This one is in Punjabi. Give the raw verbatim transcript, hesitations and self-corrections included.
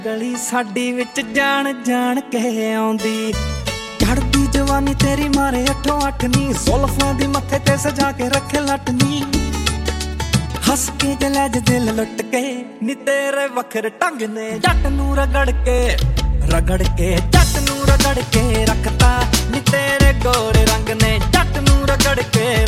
ਗਲੀ ਸਾਡੀ ਵਿੱਚ ਜਾਣ ਜਾਣ ਕੇ ਆਉਂਦੀ, ਚੜਦੀ ਜਵਾਨੀ ਤੇਰੀ ਮਾਰੇ ਅੱਠੋਂ ਅੱਠ ਨੀ, ਜ਼ੁਲਫਾਂ ਦੀ ਮੱਥੇ ਤੇ ਸਜਾ ਕੇ ਰੱਖੇ ਲਟਨੀ, ਹੱਸ ਕੇ ਜਲੇ ਦਿਲ ਲੁੱਟ ਕੇ ਨੀ ਤੇਰੇ ਵੱਖਰੇ ਢੰਗ ਨੇ, ਜੱਟ ਨੂੰ ਰਗੜ ਕੇ ਰਗੜ ਕੇ ਜੱਟ ਨੂੰ ਰਗੜ ਕੇ ਰੱਖਤਾ ਨੀ ਤੇਰੇ ਗੋਰੇ ਰੰਗ ਨੇ, ਜੱਟ ਨੂੰ ਰਗੜ ਕੇ